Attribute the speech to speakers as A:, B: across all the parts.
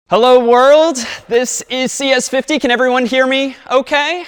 A: Hello world, this is CS50. Can everyone hear me okay?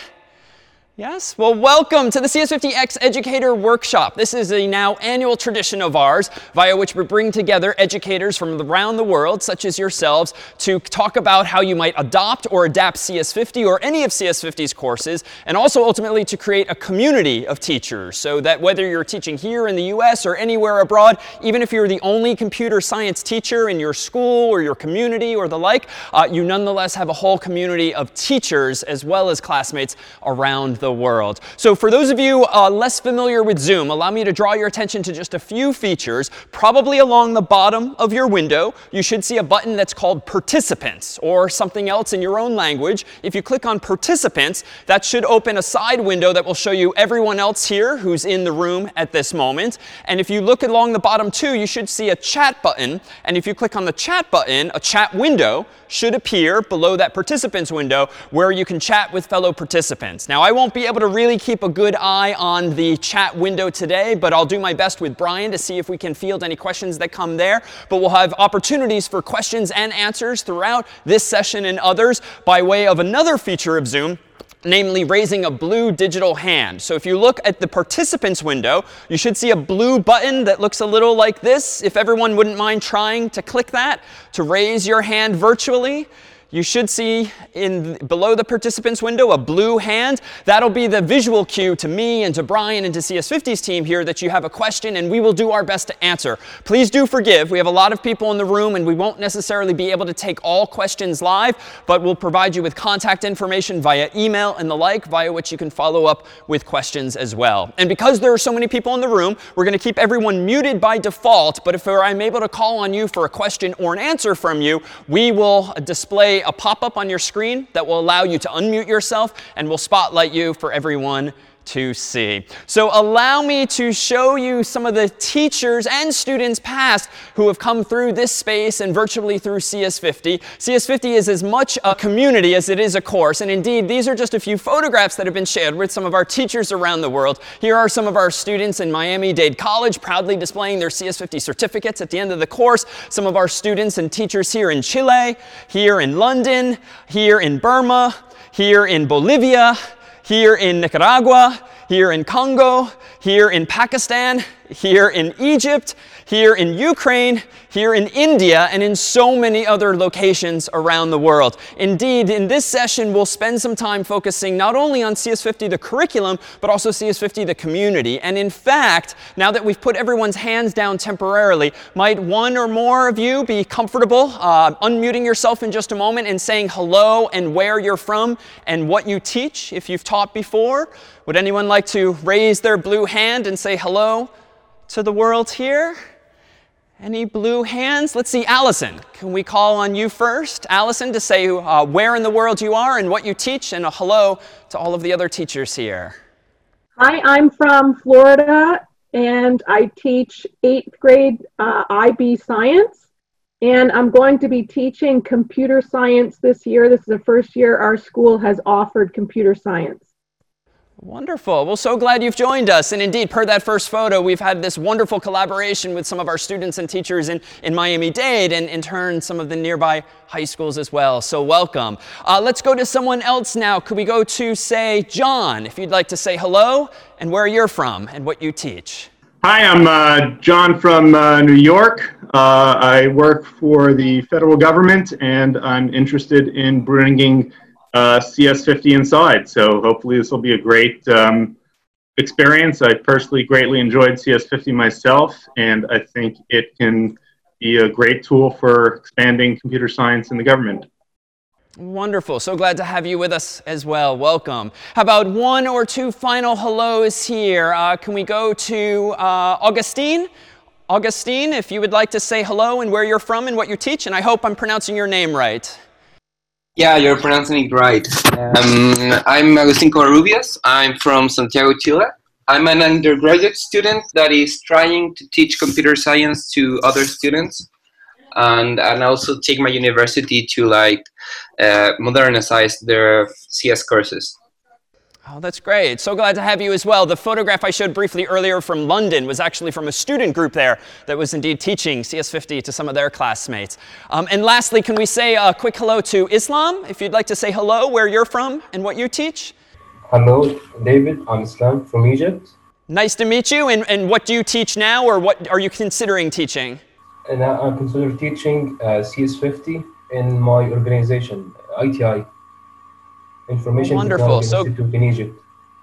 A: Yes? Well, welcome to the CS50X Educator Workshop. This is a now annual tradition of ours via which we bring together educators from around the world, such as yourselves, to talk about how you might adopt or adapt CS50 or any of CS50's courses, and also ultimately to create a community of teachers so that whether you're teaching here in the US or anywhere abroad, even if you're the only computer science teacher in your school or your community or the like, you nonetheless have a whole community of teachers as well as classmates around the world. So for those of you less familiar with Zoom, allow me to draw your attention to just a few features. Probably along the bottom of your window, you should see a button that's called Participants or something else in your own language. If you click on Participants, that should open a side window that will show you everyone else here who's in the room at this moment. And if you look along the bottom too, you should see a chat button. And if you click on the chat button, a chat window should appear below that Participants window where you can chat with fellow participants. Now, I won't be able to really keep a good eye on the chat window today, but I'll do my best with Brian to see if we can field any questions that come there. But we'll have opportunities for questions and answers throughout this session and others by way of another feature of Zoom, namely raising a blue digital hand. So if you look at the participants window, you should see a blue button that looks a little like this. If everyone wouldn't mind trying to click that to raise your hand virtually. You should see below the participants window a blue hand. That'll be the visual cue to me and to Brian and to CS50's team here that you have a question, and we will do our best to answer. Please do forgive. We have a lot of people in the room, and we won't necessarily be able to take all questions live, but we'll provide you with contact information via email and the like, via which you can follow up with questions as well. And because there are so many people in the room, we're going to keep everyone muted by default, but if I'm able to call on you for a question or an answer from you, we will display a pop-up on your screen that will allow you to unmute yourself, and will spotlight you for everyone to see. So allow me to show you some of the teachers and students past who have come through this space and virtually through CS50. CS50 is as much a community as it is a course. And indeed, these are just a few photographs that have been shared with some of our teachers around the world. Here are some of our students in Miami-Dade College proudly displaying their CS50 certificates at the end of the course. Some of our students and teachers here in Chile, here in London, here in Burma, here in Bolivia, here in Nicaragua, here in Congo, here in Pakistan, here in Egypt, here in Ukraine, here in India, and in so many other locations around the world. Indeed, in this session, we'll spend some time focusing not only on CS50, the curriculum, but also CS50, the community. And in fact, now that we've put everyone's hands down temporarily, might one or more of you be comfortable unmuting yourself in just a moment and saying hello and where you're from and what you teach if you've taught before? Would anyone like to raise their blue hand and say hello to the world here? Any blue hands? Let's see, Allison. Can we call on you first? Allison, to say where in the world you are and what you teach, and a hello to all of the other teachers here.
B: Hi, I'm from Florida, and I teach 8th grade IB science. And I'm going to be teaching computer science this year. This is the first year our school has offered computer science.
A: Wonderful. Well, so glad you've joined us. And indeed, per that first photo, we've had this wonderful collaboration with some of our students and teachers in Miami-Dade, and in turn, some of the nearby high schools as well. So welcome. Let's go to someone else now. Could we go to, say, John, if you'd like to say hello and where you're from and what you teach?
C: Hi, I'm John from New York. I work for the federal government, and I'm interested in bringing CS50 inside. So hopefully this will be a great experience. I personally greatly enjoyed CS50 myself, and I think it can be a great tool for expanding computer science in the government.
A: Wonderful. So glad to have you with us as well. Welcome. How about one or two final hellos here? Can we go to Augustine? Augustine, if you would like to say hello and where you're from and what you teach, and I hope I'm pronouncing your name right.
D: Yeah, you're pronouncing it right. I'm Agustin Covarrubias. I'm from Santiago, Chile. I'm an undergraduate student that is trying to teach computer science to other students, and also take my university to modernize their CS courses.
A: Oh, that's great. So glad to have you as well. The photograph I showed briefly earlier from London was actually from a student group there that was indeed teaching CS50 to some of their classmates. And lastly, can we say a quick hello to Islam? If you'd like to say hello, where you're from and what you teach.
E: Hello, David. I'm Islam from Egypt.
A: Nice to meet you. And what do you teach now, or what are you considering teaching?
E: And I consider teaching CS50 in my organization, ITI. Information
A: Wonderful.
E: Technology Institute in Egypt.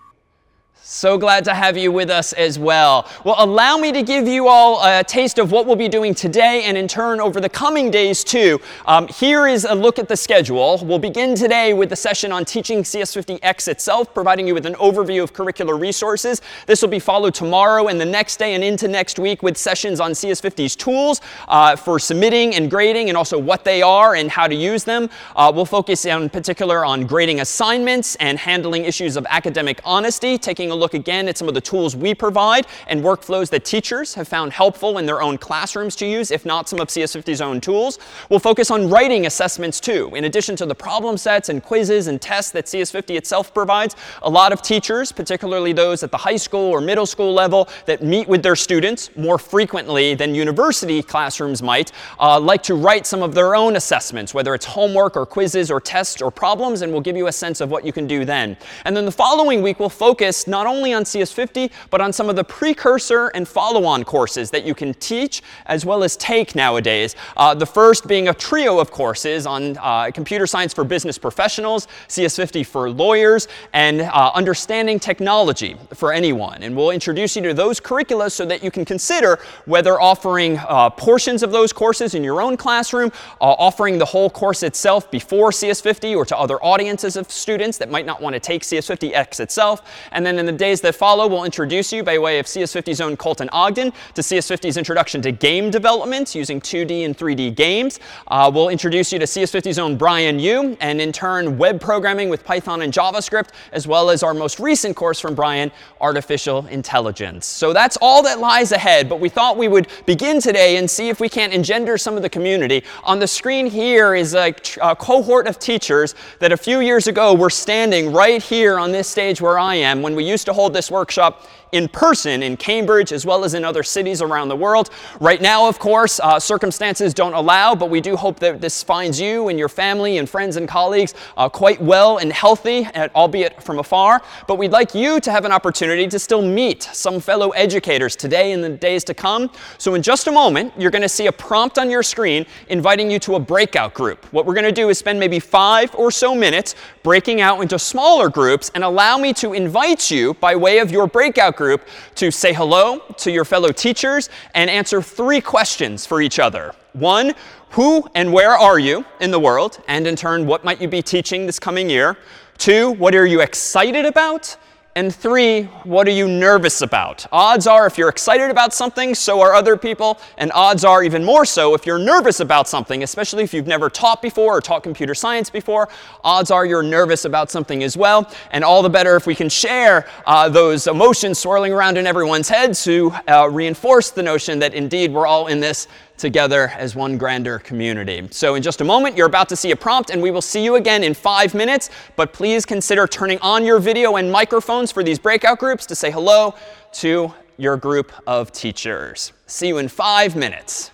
A: So glad to have you with us as well. Well, allow me to give you all a taste of what we'll be doing today and in turn over the coming days too. Here is a look at the schedule. We'll begin today with the session on teaching CS50X itself, providing you with an overview of curricular resources. This will be followed tomorrow and the next day and into next week with sessions on CS50's tools for submitting and grading and also what they are and how to use them. We'll focus in particular on grading assignments and handling issues of academic honesty, taking a look again at some of the tools we provide and workflows that teachers have found helpful in their own classrooms to use, if not some of CS50's own tools. We'll focus on writing assessments too. In addition to the problem sets and quizzes and tests that CS50 itself provides, a lot of teachers, particularly those at the high school or middle school level that meet with their students more frequently than university classrooms might, like to write some of their own assessments, whether it's homework or quizzes or tests or problems, and we'll give you a sense of what you can do then. And then the following week, we'll focus not only on CS50, but on some of the precursor and follow-on courses that you can teach as well as take nowadays. The first being a trio of courses on computer science for business professionals, CS50 for lawyers, and understanding technology for anyone. And we'll introduce you to those curricula so that you can consider whether offering portions of those courses in your own classroom, offering the whole course itself before CS50 or to other audiences of students that might not want to take CS50X itself. And then in the days that follow, we'll introduce you by way of CS50's own Colton Ogden to CS50's introduction to game development using 2D and 3D games. We'll introduce you to CS50's own Brian Yu, and in turn, web programming with Python and JavaScript, as well as our most recent course from Brian, Artificial Intelligence. So that's all that lies ahead, but we thought we would begin today and see if we can't engender some of the community. On the screen here is a cohort of teachers that a few years ago were standing right here on this stage where I am when we used to hold this workshop in person in Cambridge as well as in other cities around the world. Right now, of course, circumstances don't allow, but we do hope that this finds you and your family and friends and colleagues quite well and healthy, albeit from afar. But we'd like you to have an opportunity to still meet some fellow educators today and the days to come. So in just a moment, you're going to see a prompt on your screen inviting you to a breakout group. What we're going to do is spend maybe 5 or so minutes breaking out into smaller groups, and allow me to invite you by way of your breakout group to say hello to your fellow teachers and answer 3 questions for each other. 1, who and where are you in the world? And in turn, what might you be teaching this coming year? 2, what are you excited about? And 3, what are you nervous about? Odds are if you're excited about something, so are other people. And odds are even more so if you're nervous about something, especially if you've never taught before or taught computer science before. Odds are you're nervous about something as well. And all the better if we can share those emotions swirling around in everyone's heads to reinforce the notion that indeed we're all in this together as one grander community. So in just a moment, you're about to see a prompt, and we will see you again in 5 minutes. But please consider turning on your video and microphones for these breakout groups to say hello to your group of teachers. See you in 5 minutes.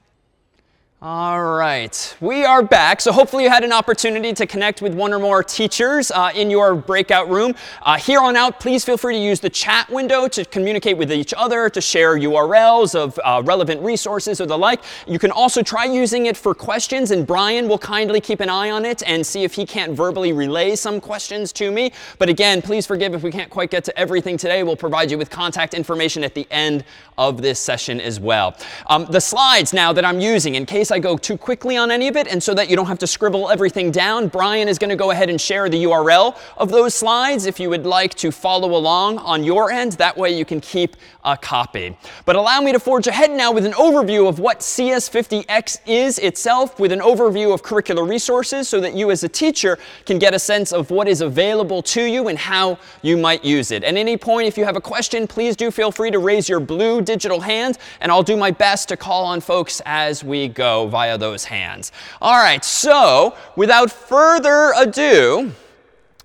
A: All right, we are back. So hopefully you had an opportunity to connect with one or more teachers in your breakout room. Here on out, please feel free to use the chat window to communicate with each other, to share URLs of relevant resources or the like. You can also try using it for questions, and Brian will kindly keep an eye on it and see if he can't verbally relay some questions to me. But again, please forgive if we can't quite get to everything today. We'll provide you with contact information at the end of this session as well. The slides now that I'm using, in case I go too quickly on any of it, and so that you don't have to scribble everything down, Brian is going to go ahead and share the URL of those slides if you would like to follow along on your end. That way you can keep a copy. But allow me to forge ahead now with an overview of what CS50X is itself, with an overview of curricular resources so that you as a teacher can get a sense of what is available to you and how you might use it. At any point, if you have a question, please do feel free to raise your blue digital hand, and I'll do my best to call on folks as we go via those hands. All right, so without further ado,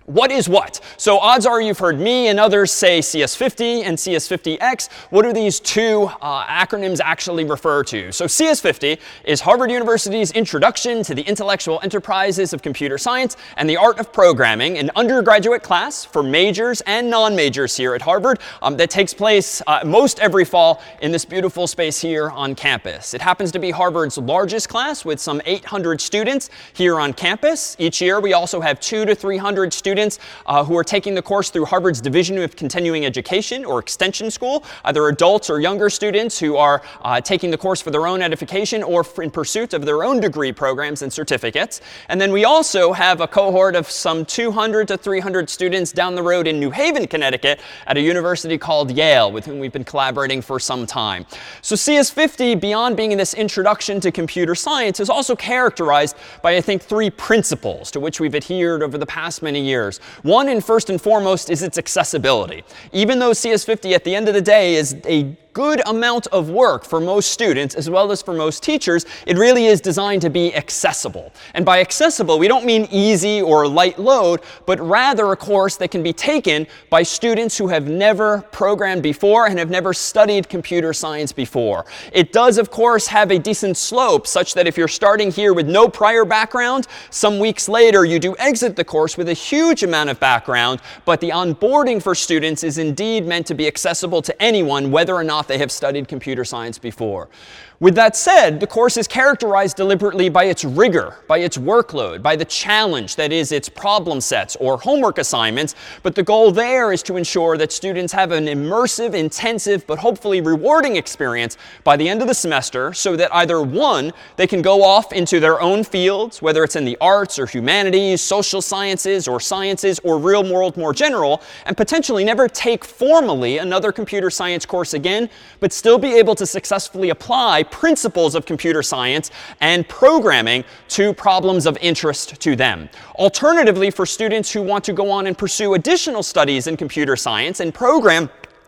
A: What is what? So odds are you've heard me and others say CS50 and CS50X. What do these two acronyms actually refer to? So CS50 is Harvard University's Introduction to the Intellectual Enterprises of Computer Science and the Art of Programming, an undergraduate class for majors and non-majors here at Harvard that takes place most every fall in this beautiful space here on campus. It happens to be Harvard's largest class with some 800 students here on campus. Each year we also have 200 to 300 students who are taking the course through Harvard's Division of Continuing Education or Extension School, either adults or younger students who are taking the course for their own edification or in pursuit of their own degree programs and certificates. And then we also have a cohort of some 200 to 300 students down the road in New Haven, Connecticut at a university called Yale, with whom we've been collaborating for some time. So CS50, beyond being this introduction to computer science, is also characterized by, I think, 3 principles to which we've adhered over the past many years. One, and first and foremost, is its accessibility. Even though CS50 at the end of the day is a good amount of work for most students as well as for most teachers, it really is designed to be accessible. And by accessible, we don't mean easy or light load, but rather a course that can be taken by students who have never programmed before and have never studied computer science before. It does, of course, have a decent slope such that if you're starting here with no prior background, some weeks later you do exit the course with a huge amount of background, but the onboarding for students is indeed meant to be accessible to anyone, whether or not they have studied computer science before. With that said, the course is characterized deliberately by its rigor, by its workload, by the challenge that is its problem sets or homework assignments. But the goal there is to ensure that students have an immersive, intensive, but hopefully rewarding experience by the end of the semester, so that either one, they can go off into their own fields, whether it's in the arts or humanities, social sciences or real world more general, and potentially never take formally another computer science course again, but still be able to successfully apply principles of computer science and programming to problems of interest to them. Alternatively, for students who want to go on and pursue additional studies in computer science and program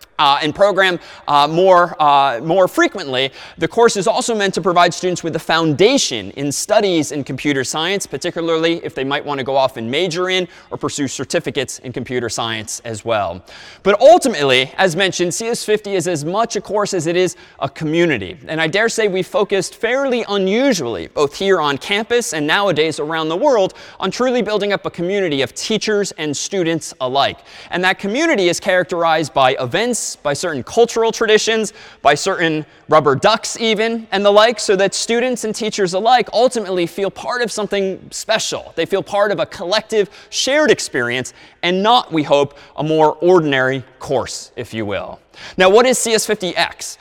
A: more frequently, the course is also meant to provide students with a foundation in studies in computer science, particularly if they might want to go off and major in or pursue certificates in computer science as well. But ultimately, as mentioned, CS50 is as much a course as it is a community. And I dare say we focused fairly unusually, both here on campus and nowadays around the world, on truly building up a community of teachers and students alike. And that community is characterized by events, by certain cultural traditions, by certain rubber ducks even, and the like, so that students and teachers alike ultimately feel part of something special. They feel part of a collective shared experience and not, we hope, a more ordinary course, if you will. Now, what is CS50X?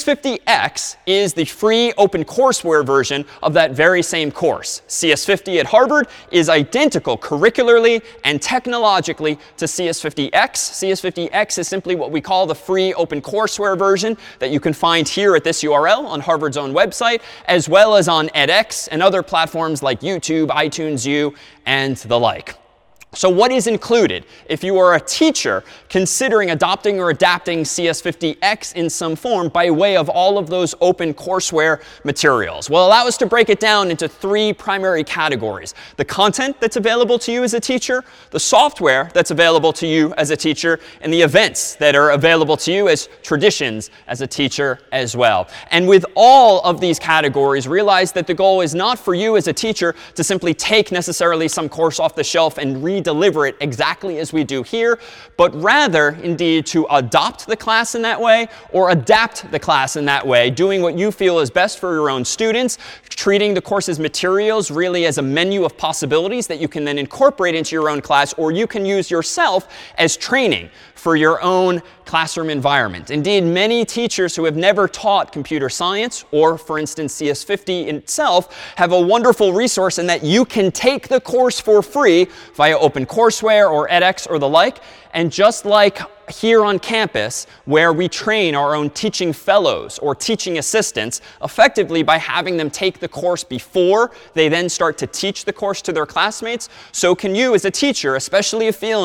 A: CS50X is the free open courseware version of that very same course. CS50 at Harvard is identical curricularly and technologically to CS50X. CS50X is simply what we call the free open courseware version that you can find here at this URL on Harvard's own website, as well as on edX and other platforms like YouTube, iTunes U, and the like. So what is included if you are a teacher considering adopting or adapting CS50X in some form by way of all of those open courseware materials? Well, allow us to break it down into 3 primary categories. The content that's available to you as a teacher, the software that's available to you as a teacher, and the events that are available to you as traditions as a teacher as well. And with all of these categories, realize that the goal is not for you as a teacher to simply take necessarily some course off the shelf and deliver it exactly as we do here, but rather, indeed, to adopt the class in that way or adapt the class in that way, doing what you feel is best for your own students, treating the course's materials really as a menu of possibilities that you can then incorporate into your own class, or you can use yourself as training for your own classroom environment. Indeed, many teachers who have never taught computer science, or for instance CS50 itself, have a wonderful resource in that you can take the course for free via OpenCourseWare or edX or the like. And just like here on campus, where we train our own teaching fellows or teaching assistants effectively by having them take the course before they then start to teach the course to their classmates, so can you as a teacher, especially if feeling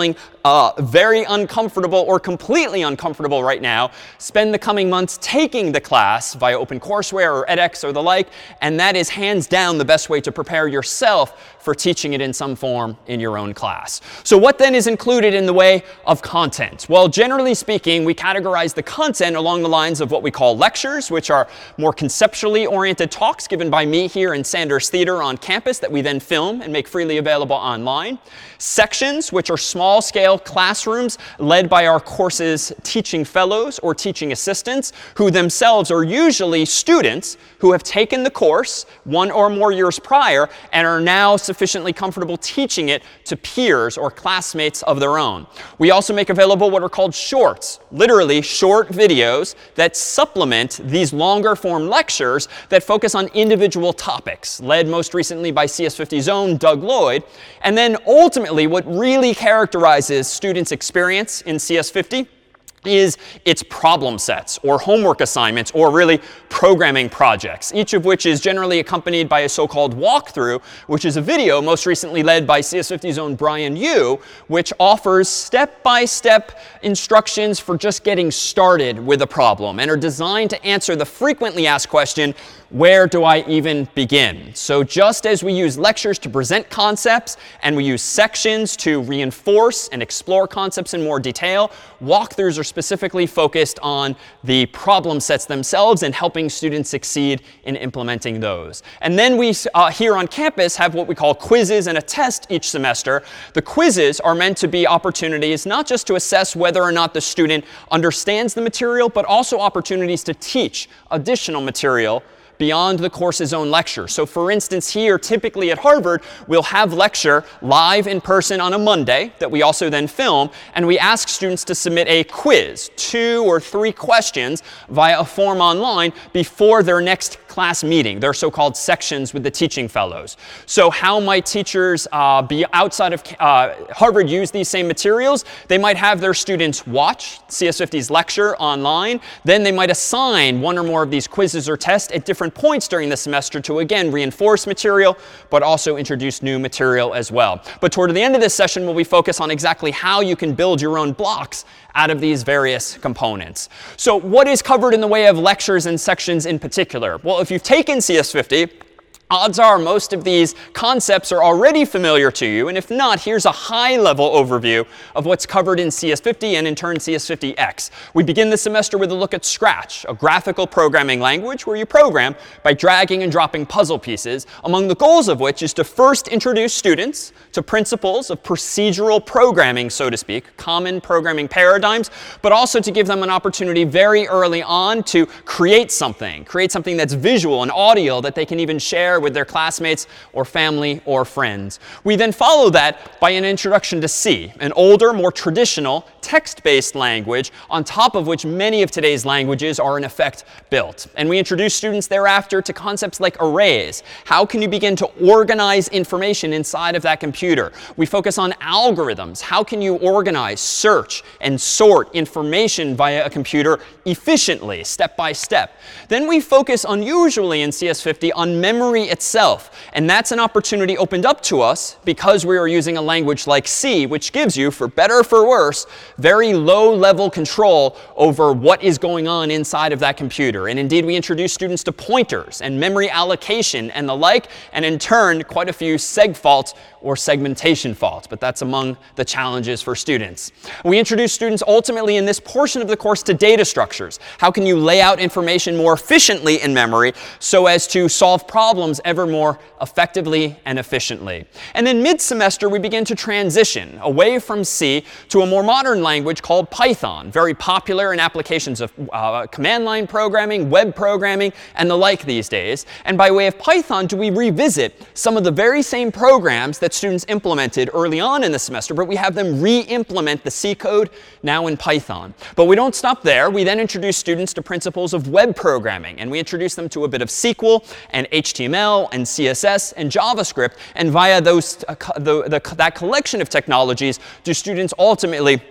A: very uncomfortable or completely uncomfortable right now, spend the coming months taking the class via OpenCourseWare or edX or the like, and that is hands down the best way to prepare yourself for teaching it in some form in your own class. So what then is included in the way of content? Well, generally speaking, we categorize the content along the lines of what we call lectures, which are more conceptually oriented talks given by me here in Sanders Theater on campus that we then film and make freely available online. Sections, which are small-scale classrooms led by our course's teaching fellows or teaching assistants, who themselves are usually students who have taken the course 1 or more years prior and are now sufficiently comfortable teaching it to peers or classmates of their own. We also make available what are called shorts, literally short videos that supplement these longer form lectures that focus on individual topics, led most recently by CS50's own Doug Lloyd. And then ultimately, what really characterizes students' experience in CS50 is its problem sets or homework assignments or really programming projects, each of which is generally accompanied by a so-called walkthrough, which is a video most recently led by CS50's own Brian Yu, which offers step-by-step instructions for just getting started with a problem and are designed to answer the frequently asked question, where do I even begin? So just as we use lectures to present concepts and we use sections to reinforce and explore concepts in more detail, walkthroughs are specifically focused on the problem sets themselves and helping students succeed in implementing those. And then we here on campus have what we call quizzes and a test each semester. The quizzes are meant to be opportunities not just to assess whether or not the student understands the material, but also opportunities to teach additional material beyond the course's own lecture. So for instance, here, typically at Harvard, we'll have lecture live in person on a Monday that we also then film, and we ask students to submit a quiz, 2 or 3 questions via a form online before their next class meeting, their so-called sections with the teaching fellows. So how might teachers be outside of Harvard use these same materials? They might have their students watch CS50's lecture online. Then they might assign 1 or more of these quizzes or tests at different points during the semester to, again, reinforce material, but also introduce new material as well. But toward the end of this session, we'll be focused on exactly how you can build your own blocks out of these various components. So what is covered in the way of lectures and sections in particular? Well, if you've taken CS50, odds are most of these concepts are already familiar to you. And if not, here's a high-level overview of what's covered in CS50 and in turn CS50X. We begin the semester with a look at Scratch, a graphical programming language where you program by dragging and dropping puzzle pieces, among the goals of which is to first introduce students to principles of procedural programming, so to speak, common programming paradigms, but also to give them an opportunity very early on to create something that's visual and audio that they can even share with their classmates or family or friends. We then follow that by an introduction to C, an older, more traditional text-based language on top of which many of today's languages are in effect built. And we introduce students thereafter to concepts like arrays. How can you begin to organize information inside of that computer? We focus on algorithms. How can you organize, search, and sort information via a computer efficiently, step by step? Then we focus unusually in CS50 on memory itself. And that's an opportunity opened up to us because we are using a language like C, which gives you, for better or for worse, very low-level control over what is going on inside of that computer. And indeed, we introduce students to pointers and memory allocation and the like, and in turn, quite a few seg faults or segmentation faults. But that's among the challenges for students. We introduce students ultimately in this portion of the course to data structures. How can you lay out information more efficiently in memory so as to solve problems ever more effectively and efficiently? And then mid-semester, we begin to transition away from C to a more modern language called Python, very popular in applications of command line programming, web programming, and the like these days. And by way of Python, do we revisit some of the very same programs that students implemented early on in the semester, but we have them re-implement the C code now in Python. But we don't stop there. We then introduce students to principles of web programming, and we introduce them to a bit of SQL and HTML and CSS and JavaScript. And via those that collection of technologies, do students ultimately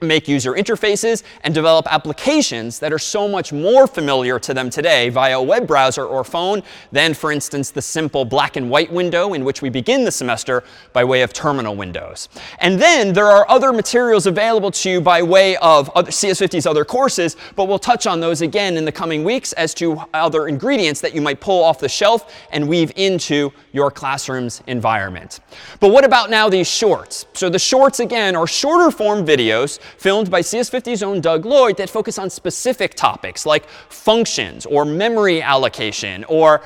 A: make user interfaces, and develop applications that are so much more familiar to them today via a web browser or phone than, for instance, the simple black and white window in which we begin the semester by way of terminal windows. And then there are other materials available to you by way of CS50's other courses, but we'll touch on those again in the coming weeks as to other ingredients that you might pull off the shelf and weave into your classroom's environment. But what about now these shorts? So the shorts, again, are shorter form videos filmed by CS50's own Doug Lloyd that focus on specific topics like functions or memory allocation or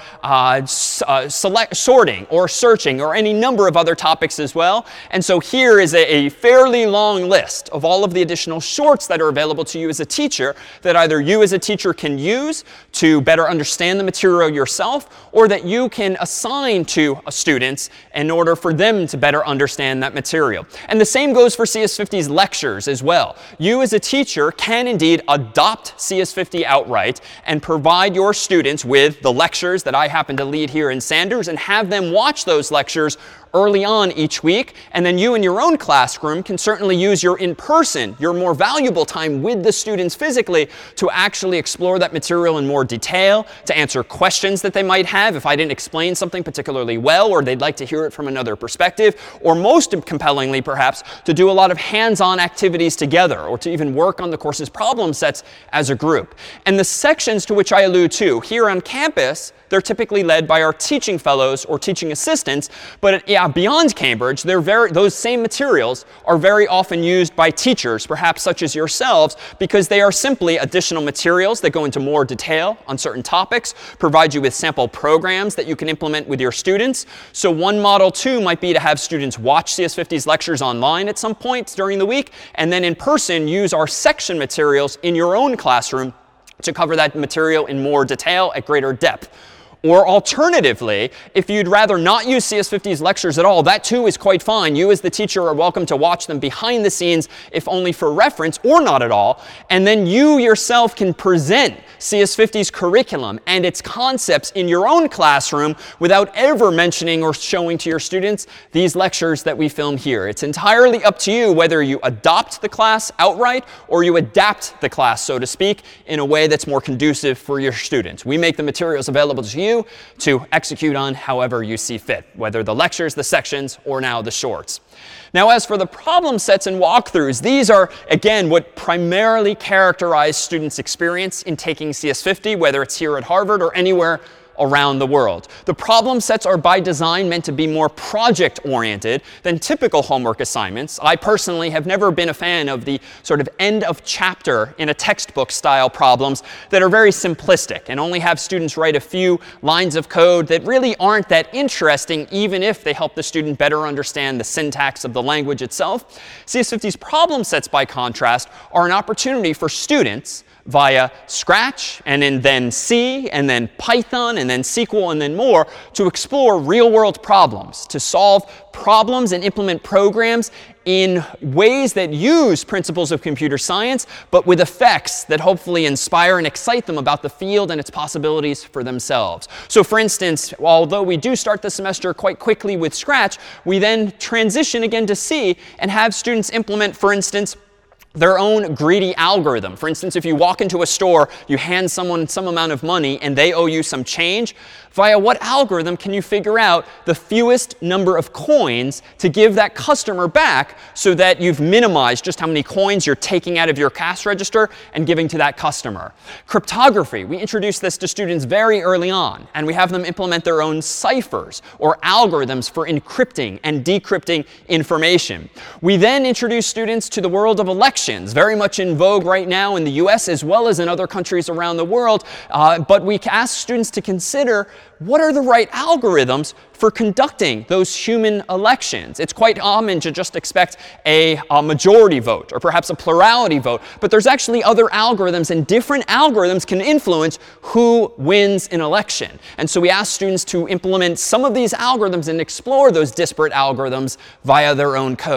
A: sorting or searching or any number of other topics as well. And so here is a fairly long list of all of the additional shorts that are available to you as a teacher that either you as a teacher can use to better understand the material yourself, or that you can assign to students in order for them to better understand that material. And the same goes for CS50's lectures as well. You as a teacher can indeed adopt CS50 outright and provide your students with the lectures that I happen to lead here in Sanders and have them watch those lectures early on each week. And then you in your own classroom can certainly use your in-person, your more valuable time with the students physically to actually explore that material in more detail, to answer questions that they might have if I didn't explain something particularly well or they'd like to hear it from another perspective, or most compellingly perhaps, to do a lot of hands-on activities together or to even work on the course's problem sets as a group. And the sections to which I allude to here on campus, they're typically led by our teaching fellows or teaching assistants. But beyond Cambridge, those same materials are very often used by teachers, perhaps such as yourselves, because they are simply additional materials that go into more detail on certain topics, provide you with sample programs that you can implement with your students. So one model, too, might be to have students watch CS50's lectures online at some point during the week, and then in person use our section materials in your own classroom to cover that material in more detail at greater depth. Or alternatively, if you'd rather not use CS50's lectures at all, that too is quite fine. You as the teacher are welcome to watch them behind the scenes, if only for reference, or not at all. And then you yourself can present CS50's curriculum and its concepts in your own classroom without ever mentioning or showing to your students these lectures that we film here. It's entirely up to you whether you adopt the class outright or you adapt the class, so to speak, in a way that's more conducive for your students. We make the materials available to you to execute on however you see fit, whether the lectures, the sections, or now the shorts. Now, as for the problem sets and walkthroughs, these are, again, what primarily characterize students' experience in taking CS50, whether it's here at Harvard or anywhere around the world. The problem sets are by design meant to be more project-oriented than typical homework assignments. I personally have never been a fan of the sort of end of chapter in a textbook style problems that are very simplistic and only have students write a few lines of code that really aren't that interesting, even if they help the student better understand the syntax of the language itself. CS50's problem sets, by contrast, are an opportunity for students via Scratch, and then C, and then Python, and then SQL, and then more, to explore real-world problems, to solve problems and implement programs in ways that use principles of computer science, but with effects that hopefully inspire and excite them about the field and its possibilities for themselves. So for instance, although we do start the semester quite quickly with Scratch, we then transition again to C and have students implement, for instance, their own greedy algorithm. For instance, if you walk into a store, you hand someone some amount of money, and they owe you some change, via what algorithm can you figure out the fewest number of coins to give that customer back so that you've minimized just how many coins you're taking out of your cash register and giving to that customer? Cryptography. We introduce this to students very early on, and we have them implement their own ciphers or algorithms for encrypting and decrypting information. We then introduce students to the world of elections, very much in vogue right now in the US as well as in other countries around the world. But we ask students to consider what are the right algorithms for conducting those human elections. It's quite common to just expect a majority vote or perhaps a plurality vote. But there's actually other algorithms, and different algorithms can influence who wins an election. And so we ask students to implement some of these algorithms and explore those disparate algorithms via their own code.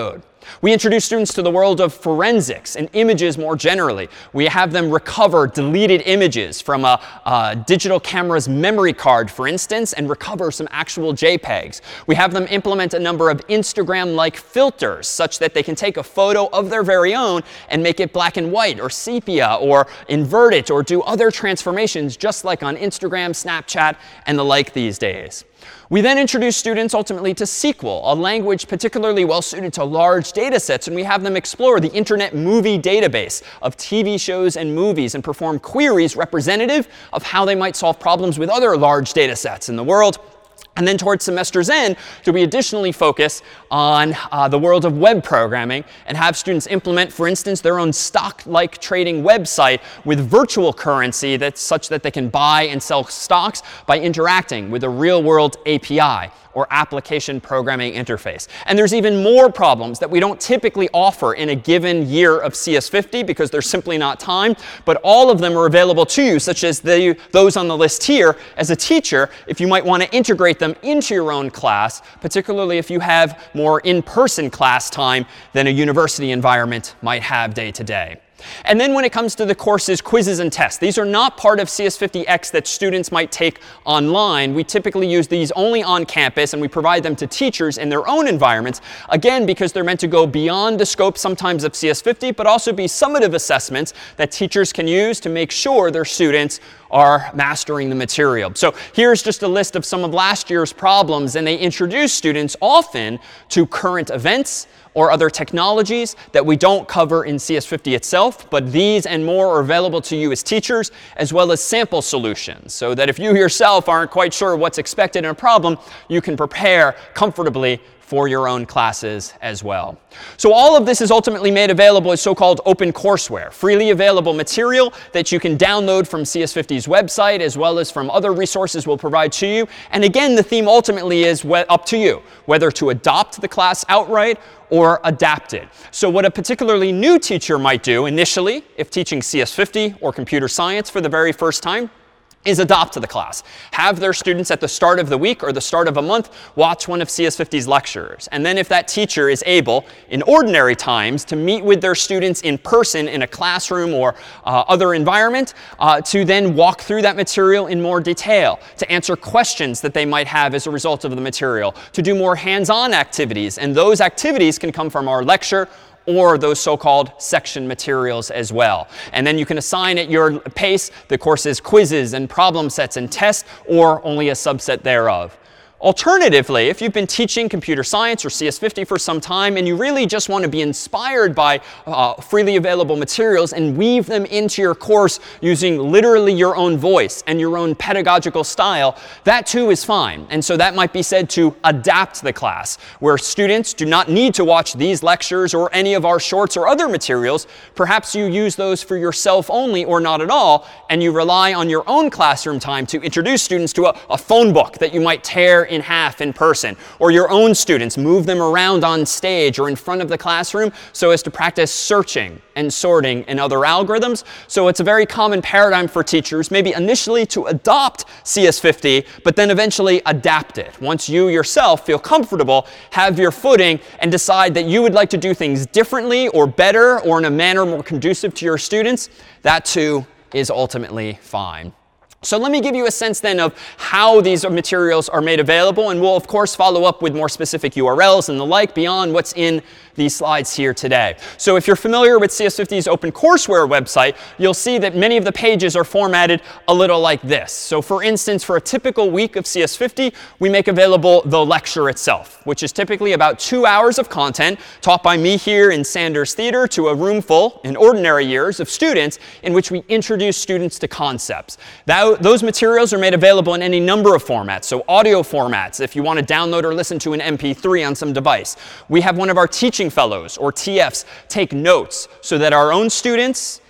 A: We introduce students to the world of forensics and images more generally. We have them recover deleted images from a digital camera's memory card, for instance, and recover some actual JPEGs. We have them implement a number of Instagram-like filters such that they can take a photo of their very own and make it black and white or sepia or invert it or do other transformations just like on Instagram, Snapchat, and the like these days. We then introduce students ultimately to SQL, a language particularly well suited to large data sets, and we have them explore the Internet Movie Database of TV shows and movies and perform queries representative of how they might solve problems with other large data sets in the world. And then towards semester's end, do we additionally focus on the world of web programming and have students implement, for instance, their own stock-like trading website with virtual currency that's such that they can buy and sell stocks by interacting with a real-world API or application programming interface. And there's even more problems that we don't typically offer in a given year of CS50 because there's simply not time, but all of them are available to you, such as those on the list here. As a teacher, if you might want to integrate them into your own class, particularly if you have more in-person class time than a university environment might have day to day. And then when it comes to the courses, quizzes, and tests, these are not part of CS50X that students might take online. We typically use these only on campus, and we provide them to teachers in their own environments, again, because they're meant to go beyond the scope sometimes of CS50, but also be summative assessments that teachers can use to make sure their students are mastering the material. So here's just a list of some of last year's problems, and they introduce students often to current events or other technologies that we don't cover in CS50 itself, but these and more are available to you as teachers, as well as sample solutions, so that if you yourself aren't quite sure what's expected in a problem, you can prepare comfortably for your own classes as well. So all of this is ultimately made available as so-called open courseware, freely available material that you can download from CS50's website as well as from other resources we'll provide to you. And again, the theme ultimately is up to you, whether to adopt the class outright or adapt it. So what a particularly new teacher might do initially, if teaching CS50 or computer science for the very first time, is adopt the class. Have their students at the start of the week or the start of a month watch one of CS50's lectures. And then if that teacher is able, in ordinary times, to meet with their students in person in a classroom or other environment, to then walk through that material in more detail, to answer questions that they might have as a result of the material, to do more hands-on activities. And those activities can come from our lecture or those so-called section materials as well. And then you can assign at your pace the course's quizzes and problem sets and tests, or only a subset thereof. Alternatively, if you've been teaching computer science or CS50 for some time and you really just want to be inspired by freely available materials and weave them into your course using literally your own voice and your own pedagogical style, that too is fine. And so that might be said to adapt the class, where students do not need to watch these lectures or any of our shorts or other materials. Perhaps you use those for yourself only or not at all, and you rely on your own classroom time to introduce students to a phone book that you might tear in half in person, or your own students move them around on stage or in front of the classroom so as to practice searching and sorting and other algorithms. So it's a very common paradigm for teachers, maybe initially to adopt CS50, but then eventually adapt it. Once you yourself feel comfortable, have your footing, and decide that you would like to do things differently or better or in a manner more conducive to your students, that too is ultimately fine. So let me give you a sense then of how these materials are made available, and we'll of course follow up with more specific URLs and the like beyond what's in these slides here today. So if you're familiar with CS50's OpenCourseWare website, you'll see that many of the pages are formatted a little like this. So for instance, for a typical week of CS50, we make available the lecture itself, which is typically about 2 hours of content taught by me here in Sanders Theater to a room full, in ordinary years, of students in which we introduce students to concepts. Those materials are made available in any number of formats. So audio formats, if you want to download or listen to an MP3 on some device. We have one of our teaching fellows, or TFs, take notes so that our own students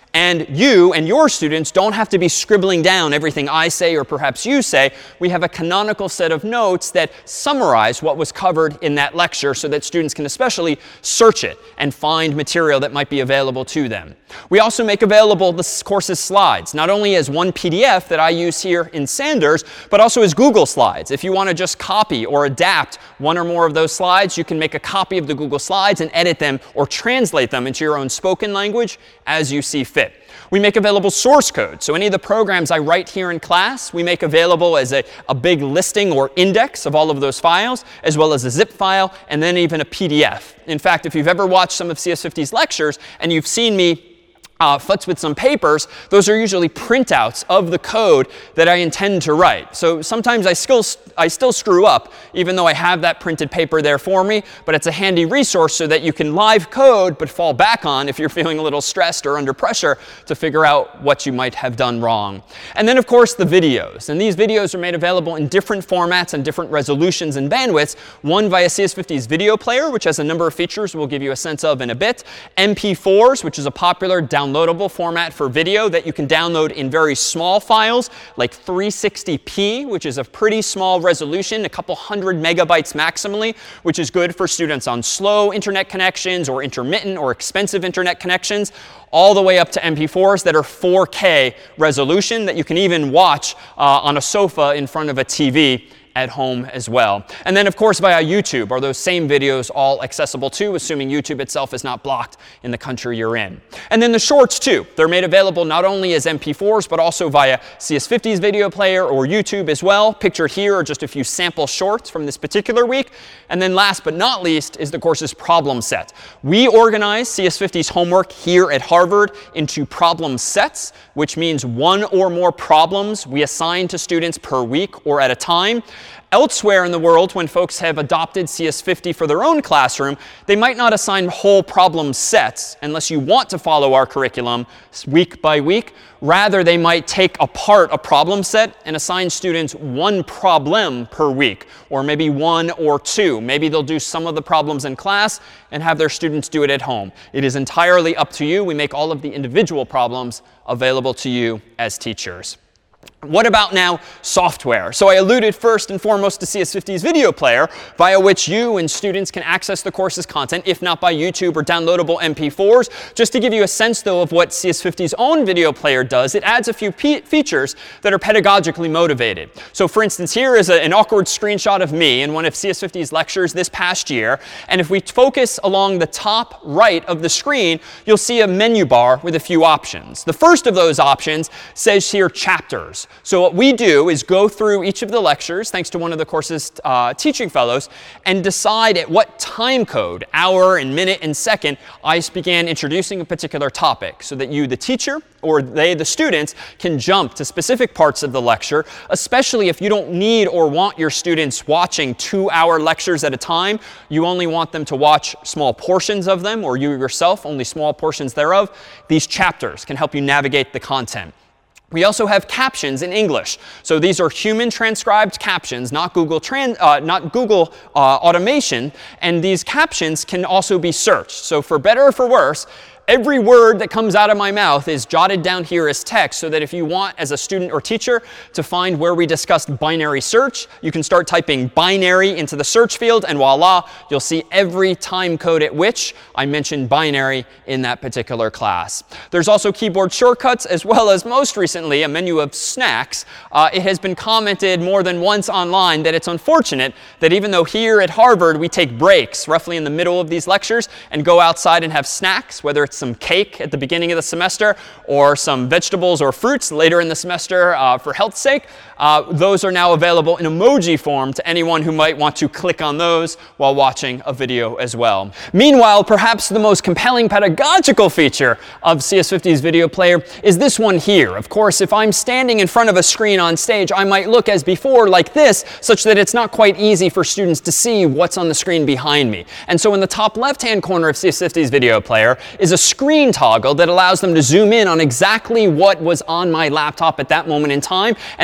A: And you and your students don't have to be scribbling down everything I say or perhaps you say. We have a canonical set of notes that summarize what was covered in that lecture so that students can especially search it and find material that might be available to them. We also make available the course's slides, not only as one PDF that I use here in Sanders, but also as Google Slides. If you want to just copy or adapt one or more of those slides, you can make a copy of the Google Slides and edit them or translate them into your own spoken language as you see fit. We make available source code. So any of the programs I write here in class, we make available as a big listing or index of all of those files, as well as a zip file, and then even a PDF. In fact, if you've ever watched some of CS50's lectures and you've seen me futz with some papers, those are usually printouts of the code that I intend to write. So sometimes I still screw up, even though I have that printed paper there for me. But it's a handy resource so that you can live code, but fall back on if you're feeling a little stressed or under pressure to figure out what you might have done wrong. And then, of course, the videos. And these videos are made available in different formats and different resolutions and bandwidths. One via CS50's video player, which has a number of features we'll give you a sense of in a bit. MP4s, which is a popular downloadable format for video that you can download in very small files, like 360p, which is a pretty small resolution, a couple hundred megabytes maximally, which is good for students on slow internet connections or intermittent or expensive internet connections, all the way up to MP4s that are 4K resolution that you can even watch on a sofa in front of a TV at home as well. And then, of course, via YouTube are those same videos all accessible too, assuming YouTube itself is not blocked in the country you're in. And then the shorts too. They're made available not only as MP4s, but also via CS50's video player or YouTube as well. Pictured here are just a few sample shorts from this particular week. And then last but not least is the course's problem set. We organize CS50's homework here at Harvard into problem sets, which means one or more problems we assign to students per week or at a time. Elsewhere in the world, when folks have adopted CS50 for their own classroom, they might not assign whole problem sets unless you want to follow our curriculum week by week. Rather, they might take apart a problem set and assign students one problem per week, or maybe one or two. Maybe they'll do some of the problems in class and have their students do it at home. It is entirely up to you. We make all of the individual problems available to you as teachers. What about now software? So I alluded first and foremost to CS50's video player, via which you and students can access the course's content, if not by YouTube or downloadable MP4s. Just to give you a sense, though, of what CS50's own video player does, it adds a few features that are pedagogically motivated. So for instance, here is an awkward screenshot of me in one of CS50's lectures this past year. And if we focus along the top right of the screen, you'll see a menu bar with a few options. The first of those options says here chapters. So what we do is go through each of the lectures, thanks to one of the course's teaching fellows, and decide at what time code, hour and minute and second, I began introducing a particular topic, so that you, the teacher, or they, the students, can jump to specific parts of the lecture, especially if you don't need or want your students watching 2-hour lectures at a time. You only want them to watch small portions of them, or you yourself, only small portions thereof. These chapters can help you navigate the content. We also have captions in English. So these are human transcribed captions, not Google automation. And these captions can also be searched. So for better or for worse, every word that comes out of my mouth is jotted down here as text, so that if you want, as a student or teacher, to find where we discussed binary search, you can start typing binary into the search field, and voila, you'll see every time code at which I mentioned binary in that particular class. There's also keyboard shortcuts, as well as, most recently, a menu of snacks. It has been commented more than once online that it's unfortunate that even though here at Harvard we take breaks roughly in the middle of these lectures and go outside and have snacks, whether it's some cake at the beginning of the semester or some vegetables or fruits later in the semester for health's sake, those are now available in emoji form to anyone who might want to click on those while watching a video as well. Meanwhile, perhaps the most compelling pedagogical feature of CS50's video player is this one here. Of course, if I'm standing in front of a screen on stage, I might look as before like this, such that it's not quite easy for students to see what's on the screen behind me. And so in the top left-hand corner of CS50's video player is a screen toggle that allows them to zoom in on exactly what was on my laptop at that moment in time. And they can say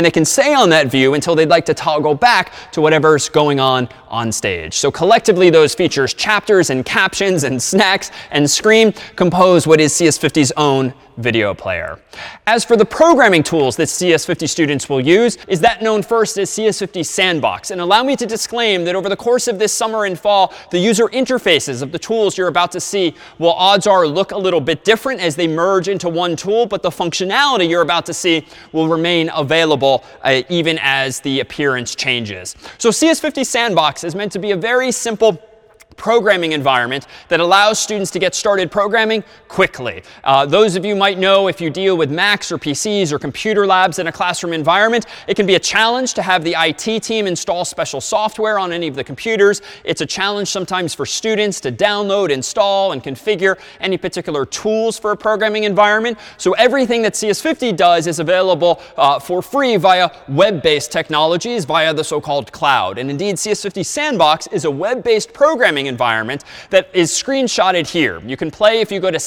A: stay on that view until they'd like to toggle back to whatever's going on stage. So collectively, those features, chapters and captions and snacks and screen, compose what is CS50's own video player. As for the programming tools that CS50 students will use, is that known first as CS50 Sandbox. And allow me to disclaim that over the course of this summer and fall, the user interfaces of the tools you're about to see will odds are look a little bit different as they merge into one tool, but the functionality you're about to see will remain available even as the appearance changes. So CS50 Sandbox is meant to be a very simple programming environment that allows students to get started programming quickly. Those of you might know, if you deal with Macs or PCs or computer labs in a classroom environment, it can be a challenge to have the IT team install special software on any of the computers. It's a challenge sometimes for students to download, install, and configure any particular tools for a programming environment. So everything that CS50 does is available for free via web-based technologies, via the so-called cloud. And indeed, CS50 Sandbox is a web-based programming environment that is screenshotted here. You can play if you go to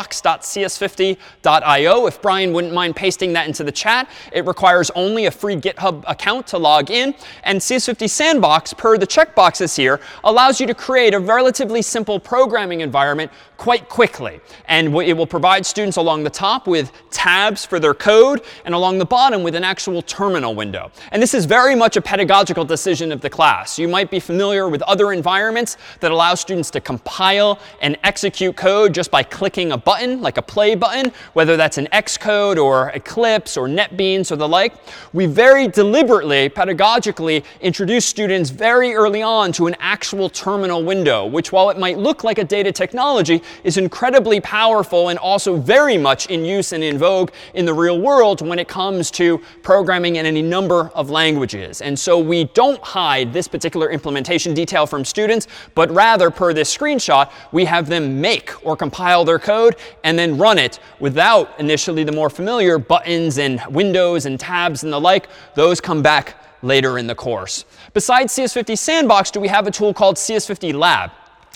A: sandbox.cs50.io. If Brian wouldn't mind pasting that into the chat, it requires only a free GitHub account to log in. And CS50 Sandbox, per the checkboxes here, allows you to create a relatively simple programming environment quite quickly. And it will provide students along the top with tabs for their code and along the bottom with an actual terminal window. And this is very much a pedagogical decision of the class. You might be familiar with other environments that allow students to compile and execute code just by clicking a button, like a play button, whether that's in Xcode or Eclipse or NetBeans or the like. We very deliberately, pedagogically, introduce students very early on to an actual terminal window, which, while it might look like a data technology, is incredibly powerful and also very much in use and in vogue in the real world when it comes to programming in any number of languages. And so we don't hide this particular implementation detail from students, but rather, per this screenshot, we have them make or compile their code and then run it without initially the more familiar buttons and windows and tabs and the like. Those come back later in the course. Besides CS50 Sandbox, do we have a tool called CS50 Lab?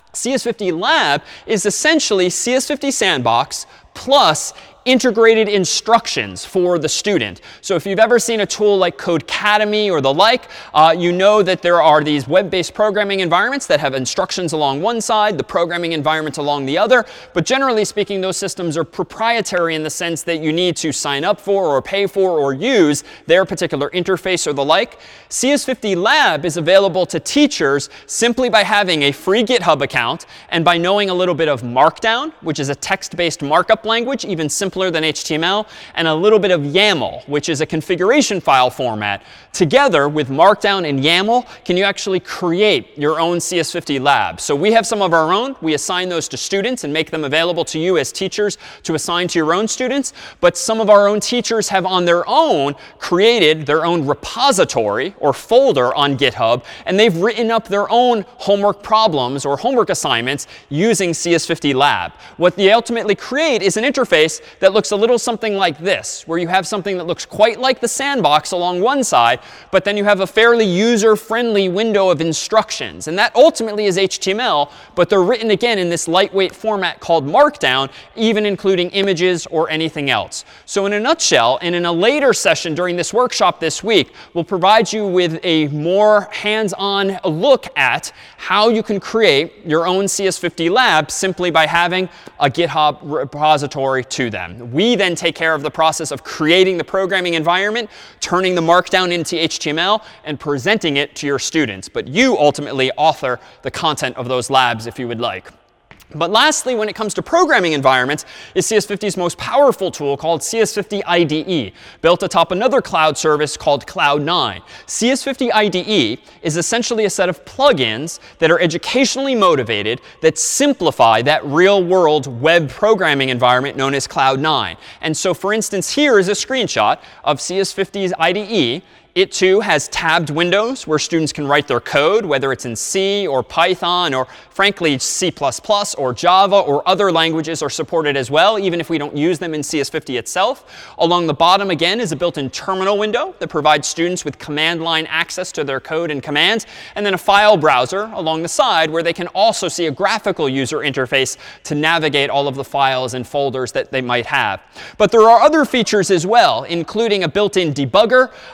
A: CS50 Lab is essentially CS50 Sandbox plus integrated instructions for the student. So if you've ever seen a tool like Codecademy or the like, you know that there are these web-based programming environments that have instructions along one side, the programming environment along the other. But generally speaking, those systems are proprietary in the sense that you need to sign up for or pay for or use their particular interface or the like. CS50 Lab is available to teachers simply by having a free GitHub account and by knowing a little bit of Markdown, which is a text-based markup language, even simpler than HTML, and a little bit of YAML, which is a configuration file format. Together with Markdown and YAML, can you actually create your own CS50 Lab? So we have some of our own. We assign those to students and make them available to you as teachers to assign to your own students. But some of our own teachers have on their own created their own repository or folder on GitHub, and they've written up their own homework problems or homework assignments using CS50 Lab. What they ultimately create is an interface that looks a little something like this, where you have something that looks quite like the sandbox along one side, but then you have a fairly user-friendly window of instructions. And that ultimately is HTML, but they're written again in this lightweight format called Markdown, even including images or anything else. So in a nutshell, and in a later session during this workshop this week, we'll provide you with a more hands-on look at how you can create your own CS50 Lab simply by having a GitHub repository to them. We then take care of the process of creating the programming environment, turning the Markdown into HTML, and presenting it to your students. But you ultimately author the content of those labs if you would like. But lastly, when it comes to programming environments, is CS50's most powerful tool called CS50 IDE, built atop another cloud service called Cloud9. CS50 IDE is essentially a set of plugins that are educationally motivated that simplify that real-world web programming environment known as Cloud9. And so, for instance, here is a screenshot of CS50's IDE. It too has tabbed windows where students can write their code, whether it's in C or Python or frankly C++ or Java or other languages are supported as well, even if we don't use them in CS50 itself. Along the bottom again is a built-in terminal window that provides students with command line access to their code and commands, and then a file browser along the side where they can also see a graphical user interface to navigate all of the files and folders that they might have. But there are other features as well, including a built-in debugger that allows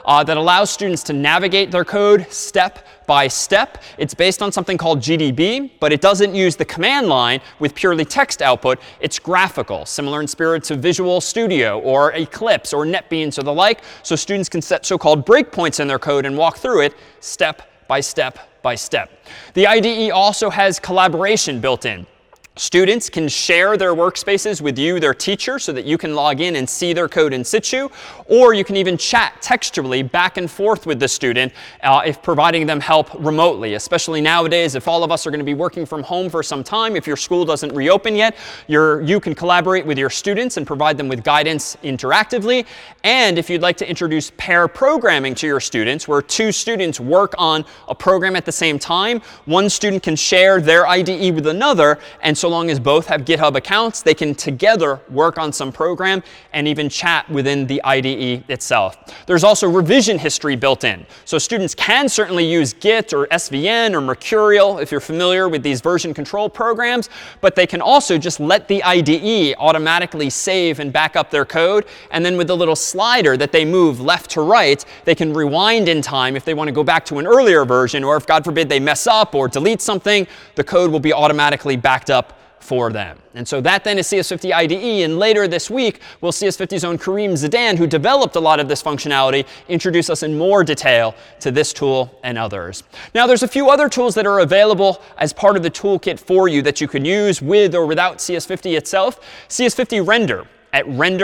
A: allows students to navigate their code step by step. It's based on something called GDB, but it doesn't use the command line with purely text output. It's graphical, similar in spirit to Visual Studio or Eclipse or NetBeans or the like. So students can set so-called breakpoints in their code and walk through it step by step by step. The IDE also has collaboration built in. Students can share their workspaces with you, their teacher, so that you can log in and see their code in situ. Or you can even chat textually back and forth with the student if providing them help remotely, especially nowadays if all of us are going to be working from home for some time. If your school doesn't reopen yet, you can collaborate with your students and provide them with guidance interactively. And if you'd like to introduce pair programming to your students, where two students work on a program at the same time, one student can share their IDE with another, and so long as both have GitHub accounts, they can together work on some program and even chat within the IDE itself. There's also revision history built in. So students can certainly use Git or SVN or Mercurial if you're familiar with these version control programs, but they can also just let the IDE automatically save and back up their code. And then with the little slider that they move left to right, they can rewind in time if they want to go back to an earlier version, or if, God forbid, they mess up or delete something, the code will be automatically backed up for them. And so that then is CS50 IDE. And later this week, we'll CS50's own Kareem Zidan, who developed a lot of this functionality, introduce us in more detail to this tool and others. Now, there's a few other tools that are available as part of the toolkit for you that you can use with or without CS50 itself. CS50 Render at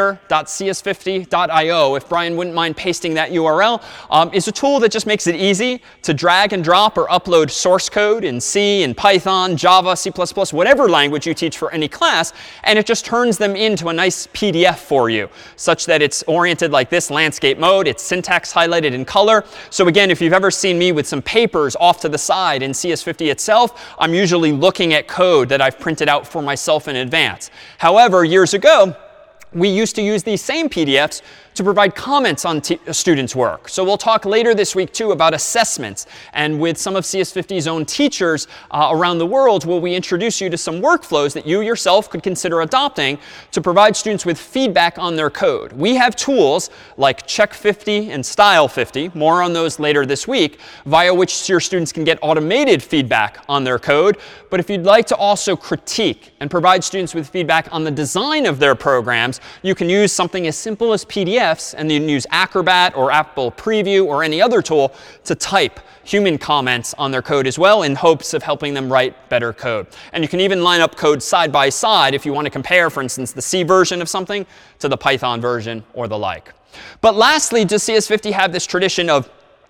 A: render.cs50.io, if Brian wouldn't mind pasting that URL, is a tool that just makes it easy to drag and drop or upload source code in C, in Python, Java, C++, whatever language you teach for any class, and it just turns them into a nice PDF for you, such that it's oriented like this, landscape mode. It's syntax highlighted in color. So again, if you've ever seen me with some papers off to the side in CS50 itself, I'm usually looking at code that I've printed out for myself in advance. However, years ago, we used to use these same PDFs to provide comments on students' work. So we'll talk later this week, too, about assessments. And with some of CS50's own teachers around the world, will we introduce you to some workflows that you yourself could consider adopting to provide students with feedback on their code. We have tools like Check50 and Style50, more on those later this week, via which your students can get automated feedback on their code. But if you'd like to also critique and provide students with feedback on the design of their programs, you can use something as simple as PDFs, and then use Acrobat or Apple Preview or any other tool to type human comments on their code as well, in hopes of helping them write better code. And you can even line up code side by side if you want to compare, for instance, the C version of something to the Python version or the like. But lastly, does CS50 have this tradition of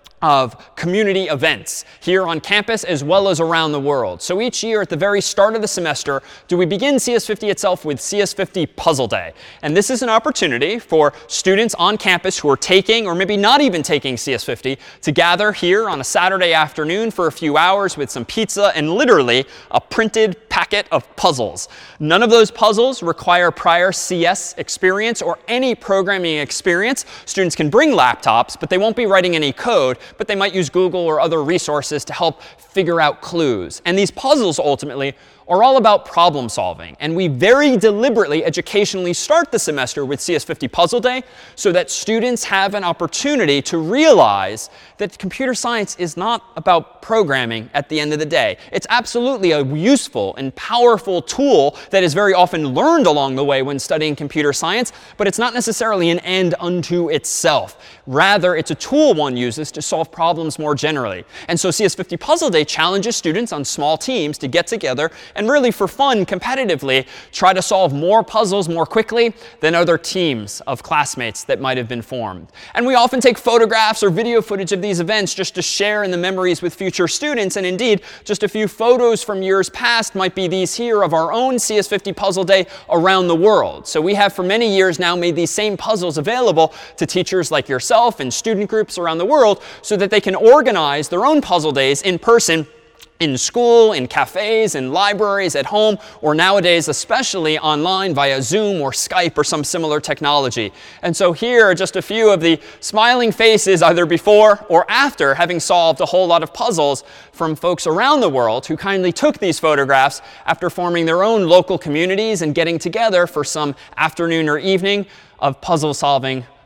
A: community events here on campus as well as around the world? So each year at the very start of the semester, do we begin CS50 itself with CS50 Puzzle Day. And this is an opportunity for students on campus who are taking or maybe not even taking CS50 to gather here on a Saturday afternoon for a few hours with some pizza and literally a printed packet of puzzles. None of those puzzles require prior CS experience or any programming experience. Students can bring laptops, but they won't be writing any code, but they might use Google or other resources to help figure out clues. And these puzzles ultimately are all about problem solving. And we very deliberately educationally start the semester with CS50 Puzzle Day so that students have an opportunity to realize that computer science is not about programming at the end of the day. It's absolutely a useful and powerful tool that is very often learned along the way when studying computer science, but it's not necessarily an end unto itself. Rather, it's a tool one uses to solve problems more generally. And so CS50 Puzzle Day challenges students on small teams to get together and really for fun, competitively, try to solve more puzzles more quickly than other teams of classmates that might have been formed. And we often take photographs or video footage of these events just to share in the memories with future students. And indeed, just a few photos from years past might be these here of our own CS50 Puzzle Day around the world. So we have for many years now made these same puzzles available to teachers like yourself and student groups around the world so that they can organize their own puzzle days in person, in school, in cafes, in libraries, at home, or nowadays especially online via Zoom or Skype or some similar technology. And so here are just a few of the smiling faces either before or after having solved a whole lot of puzzles from folks around the world who kindly took these photographs after forming their own local communities and getting together for some afternoon or evening of puzzle solving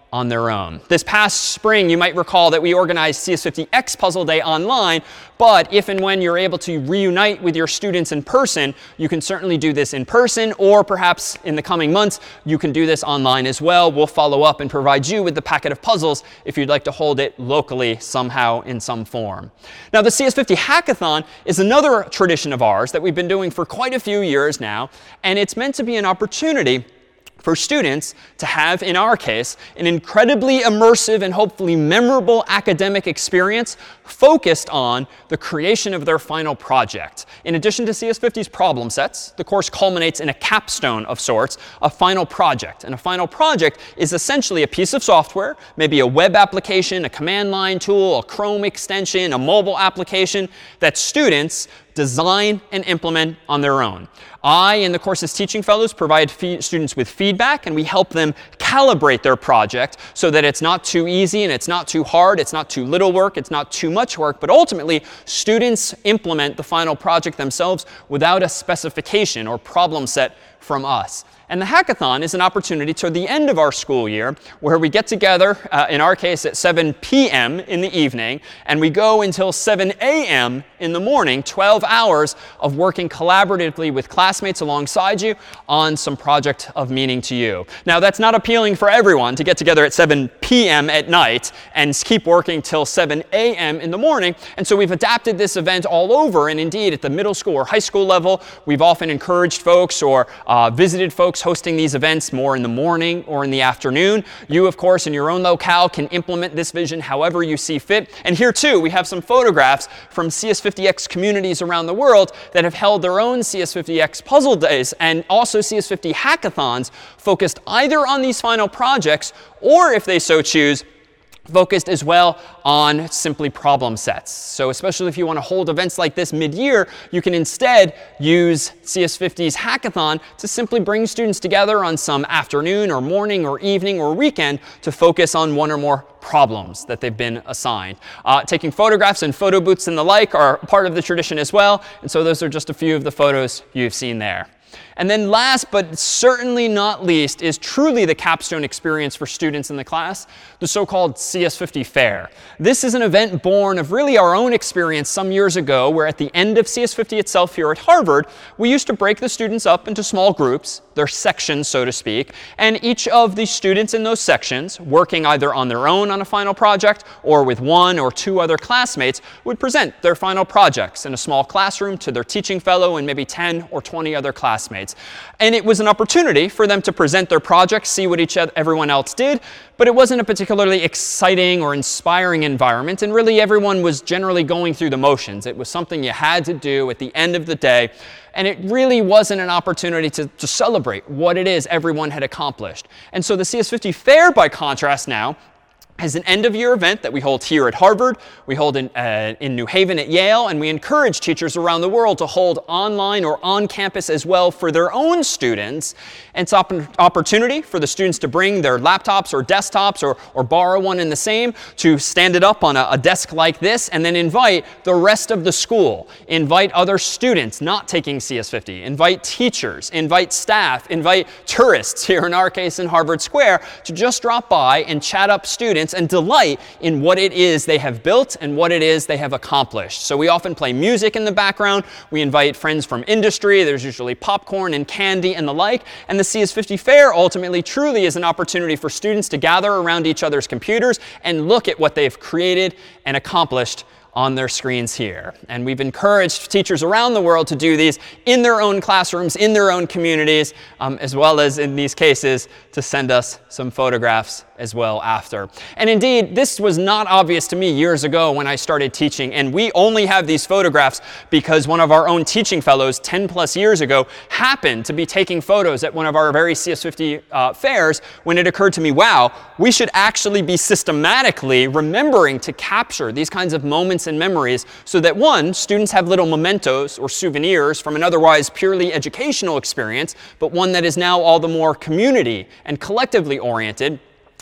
A: on their own. This past spring, you might recall that we organized CS50X Puzzle Day online, but if and when you're able to reunite with your students in person, you can certainly do this in person, or perhaps in the coming months, you can do this online as well. We'll follow up and provide you with the packet of puzzles if you'd like to hold it locally somehow in some form. Now, the CS50 Hackathon is another tradition of ours that we've been doing for quite a few years now, and it's meant to be an opportunity for students to have, in our case, an incredibly immersive and hopefully memorable academic experience focused on the creation of their final project. In addition to CS50's problem sets, the course culminates in a capstone of sorts, a final project. And a final project is essentially a piece of software, maybe a web application, a command line tool, a Chrome extension, a mobile application that students design and implement on their own. I and the course's teaching fellows provide students with feedback, and we help them calibrate their project so that it's not too easy and it's not too hard, it's not too little work, it's not too much work, but ultimately students implement the final project themselves without a specification or problem set from us. And the hackathon is an opportunity toward the end of our school year where we get together, in our case at 7 p.m. in the evening, and we go until 7 a.m. in the morning, 12 hours of working collaboratively with classmates alongside you on some project of meaning to you. Now, that's not appealing for everyone to get together at 7 p.m. at night and keep working till 7 a.m. in the morning. And so we've adapted this event all over. And indeed, at the middle school or high school level, we've often encouraged folks or visited folks hosting these events more in the morning or in the afternoon. You, of course, in your own locale can implement this vision however you see fit. And here, too, we have some photographs from CS50X communities around the world that have held their own CS50X puzzle days and also CS50 hackathons focused either on these final projects or, if they so choose, focused as well on simply problem sets. So especially if you want to hold events like this mid-year, you can instead use CS50's hackathon to simply bring students together on some afternoon or morning or evening or weekend to focus on one or more problems that they've been assigned. Taking photographs and photo booths and the like are part of the tradition as well. And so those are just a few of the photos you've seen there. And then last but certainly not least is truly the capstone experience for students in the class, the so-called CS50 Fair. This is an event born of really our own experience some years ago where at the end of CS50 itself here at Harvard, we used to break the students up into small groups, their sections so to speak, and each of the students in those sections, working either on their own on a final project or with one or two other classmates, would present their final projects in a small classroom to their teaching fellow and maybe 10 or 20 other classmates. And it was an opportunity for them to present their projects, see what everyone else did, but it wasn't a particularly exciting or inspiring environment, and really everyone was generally going through the motions. It was something you had to do at the end of the day, and it really wasn't an opportunity to celebrate what it is everyone had accomplished. And so the CS50 Fair, by contrast now, is an end-of-year event that we hold here at Harvard, we hold in New Haven at Yale, and we encourage teachers around the world to hold online or on campus as well for their own students. And it's an opportunity for the students to bring their laptops or desktops or borrow one in the same, to stand it up on a desk like this, and then invite the rest of the school. Invite other students not taking CS50. Invite teachers, invite staff, invite tourists, here in our case in Harvard Square, to just drop by and chat up students and delight in what it is they have built and what it is they have accomplished. So we often play music in the background. We invite friends from industry. There's usually popcorn and candy and the like. And the CS50 Fair ultimately truly is an opportunity for students to gather around each other's computers and look at what they've created and accomplished on their screens here. And we've encouraged teachers around the world to do these in their own classrooms, in their own communities, as well as in these cases to send us some photographs as well after. And indeed, this was not obvious to me years ago when I started teaching. And we only have these photographs because one of our own teaching fellows 10 plus years ago happened to be taking photos at one of our very CS50 fairs when it occurred to me, wow, we should actually be systematically remembering to capture these kinds of moments and memories so that, one, students have little mementos or souvenirs from an otherwise purely educational experience, but one that is now all the more community and collectively oriented,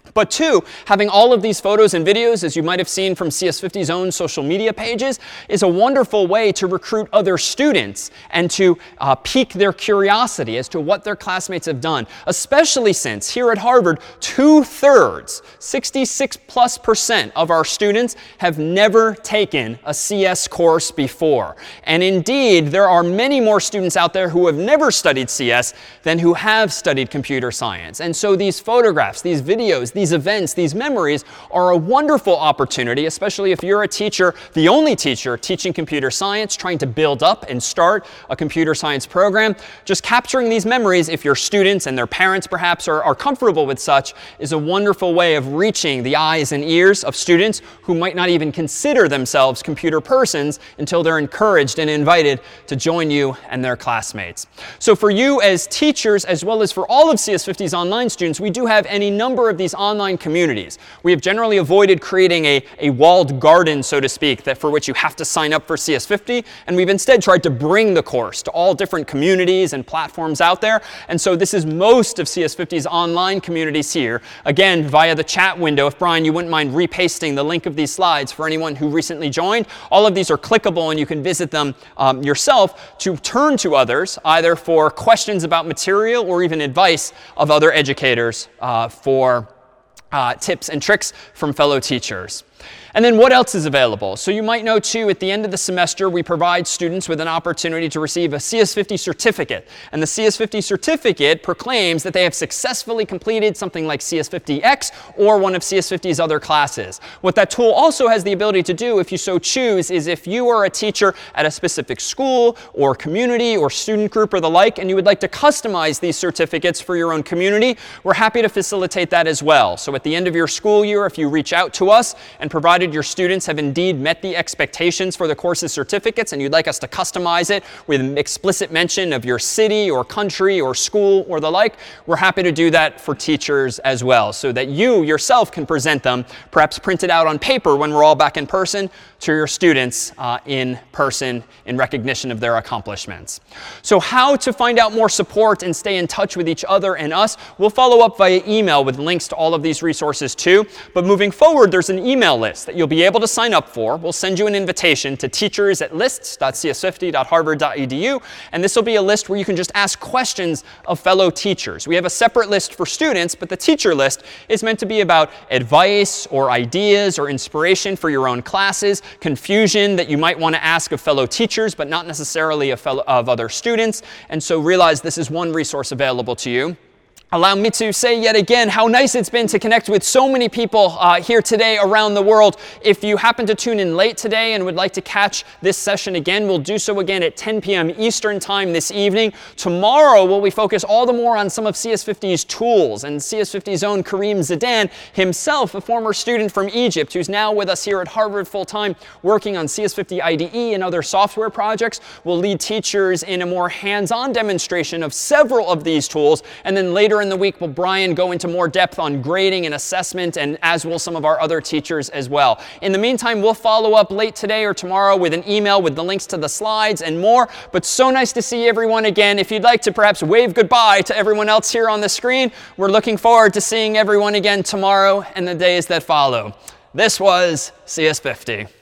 A: But two, having all of these photos and videos, as you might have seen from CS50's own social media pages, is a wonderful way to recruit other students and to pique their curiosity as to what their classmates have done, especially since here at Harvard, 2/3, 66+% of our students have never taken a CS course before. And indeed, there are many more students out there who have never studied CS than who have studied computer science. And so these photographs, these videos, these events, these memories are a wonderful opportunity, especially if you're a teacher, the only teacher teaching computer science, trying to build up and start a computer science program. Just capturing these memories, if your students and their parents perhaps are comfortable with such, is a wonderful way of reaching the eyes and ears of students who might not even consider themselves computer persons until they're encouraged and invited to join you and their classmates. So for you as teachers, as well as for all of CS50's online students, we do have any number of these online communities. We have generally avoided creating a walled garden, so to speak, that for which you have to sign up for CS50. And we've instead tried to bring the course to all different communities and platforms out there. And so this is most of CS50's online communities here. Again, via the chat window, if Brian, you wouldn't mind repasting the link of these slides for anyone who recently joined. All of these are clickable and you can visit them yourself to turn to others, either for questions about material or even advice of other educators for tips and tricks from fellow teachers. And then what else is available? So you might know, too, at the end of the semester, we provide students with an opportunity to receive a CS50 certificate. And the CS50 certificate proclaims that they have successfully completed something like CS50X or one of CS50's other classes. What that tool also has the ability to do, if you so choose, is if you are a teacher at a specific school or community or student group or the like, and you would like to customize these certificates for your own community, we're happy to facilitate that as well. So at the end of your school year, if you reach out to us and provided your students have indeed met the expectations for the course's certificates and you'd like us to customize it with an explicit mention of your city or country or school or the like, we're happy to do that for teachers as well, so that you yourself can present them, perhaps printed out on paper when we're all back in person, to your students in person in recognition of their accomplishments. So how to find out more support and stay in touch with each other and us, we'll follow up via email with links to all of these resources too. But moving forward, there's an email list that you'll be able to sign up for. We'll send you an invitation to teachers@lists.cs50.harvard.edu. And this will be a list where you can just ask questions of fellow teachers. We have a separate list for students, but the teacher list is meant to be about advice or ideas or inspiration for your own classes, confusion that you might want to ask of fellow teachers, but not necessarily of other students. And so realize this is one resource available to you. Allow me to say yet again how nice it's been to connect with so many people here today around the world. If you happen to tune in late today and would like to catch this session again, we'll do so again at 10 p.m. Eastern time this evening. Tomorrow, we focus all the more on some of CS50's tools, and CS50's own Kareem Zidan, himself a former student from Egypt who's now with us here at Harvard full-time working on CS50 IDE and other software projects, will lead teachers in a more hands-on demonstration of several of these tools. And then later in the week, will Brian go into more depth on grading and assessment, and as will some of our other teachers as well. In the meantime, we'll follow up late today or tomorrow with an email with the links to the slides and more. But so nice to see everyone again. If you'd like to perhaps wave goodbye to everyone else here on the screen, we're looking forward to seeing everyone again tomorrow and the days that follow. This was CS50.